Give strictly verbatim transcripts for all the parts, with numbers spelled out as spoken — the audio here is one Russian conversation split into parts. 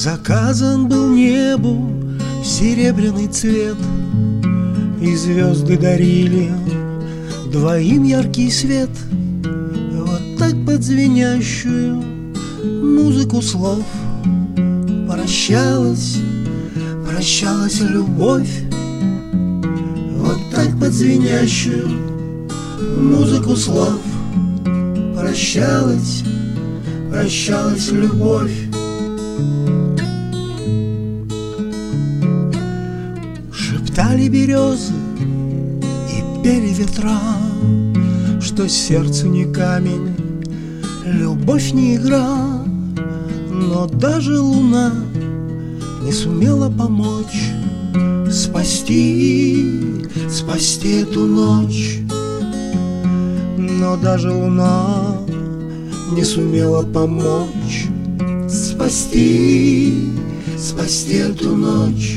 Заказан был небу серебряный цвет, и звезды дарили двоим яркий свет. Вот так под звенящую музыку слов прощалась, прощалась любовь. Вот так под звенящую музыку слов прощалась, прощалась любовь. Шептали березы и пели ветра, что сердце не камень, любовь не игра. Но даже луна не сумела помочь спасти, спасти эту ночь. Но даже луна не сумела помочь спасти, спасти эту ночь.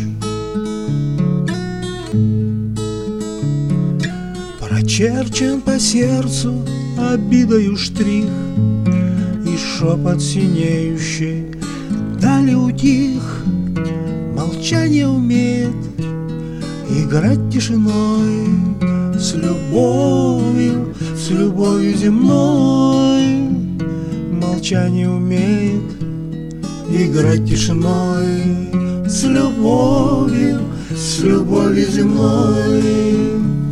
Прочерчен по сердцу обидою штрих, и шепот синеющий дали утих. Молчание умеет играть тишиной с любовью, с любовью земной. Молчание умеет играть тишиной с любовью, с любовью земной.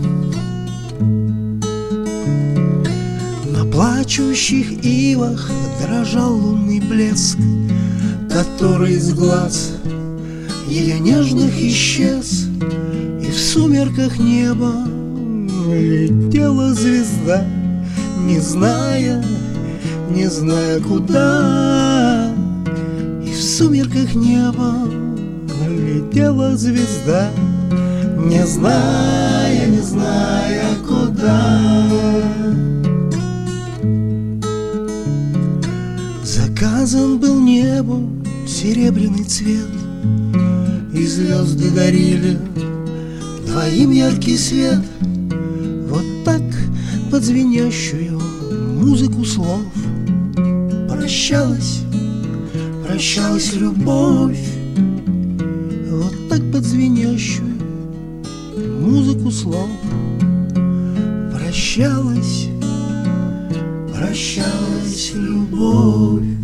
На плачущих ивах дрожал лунный блеск, который из глаз ее нежных исчез. И в сумерках неба летела звезда, не зная, не зная куда. И в сумерках неба летела звезда, не зная, не зная куда. Заказан был небу серебряный цвет, и звезды дарили двоим яркий свет. Вот так под звенящую музыку слов прощалась, прощалась любовь. Вот так под звенящую музыку слов прощалась, прощалась любовь.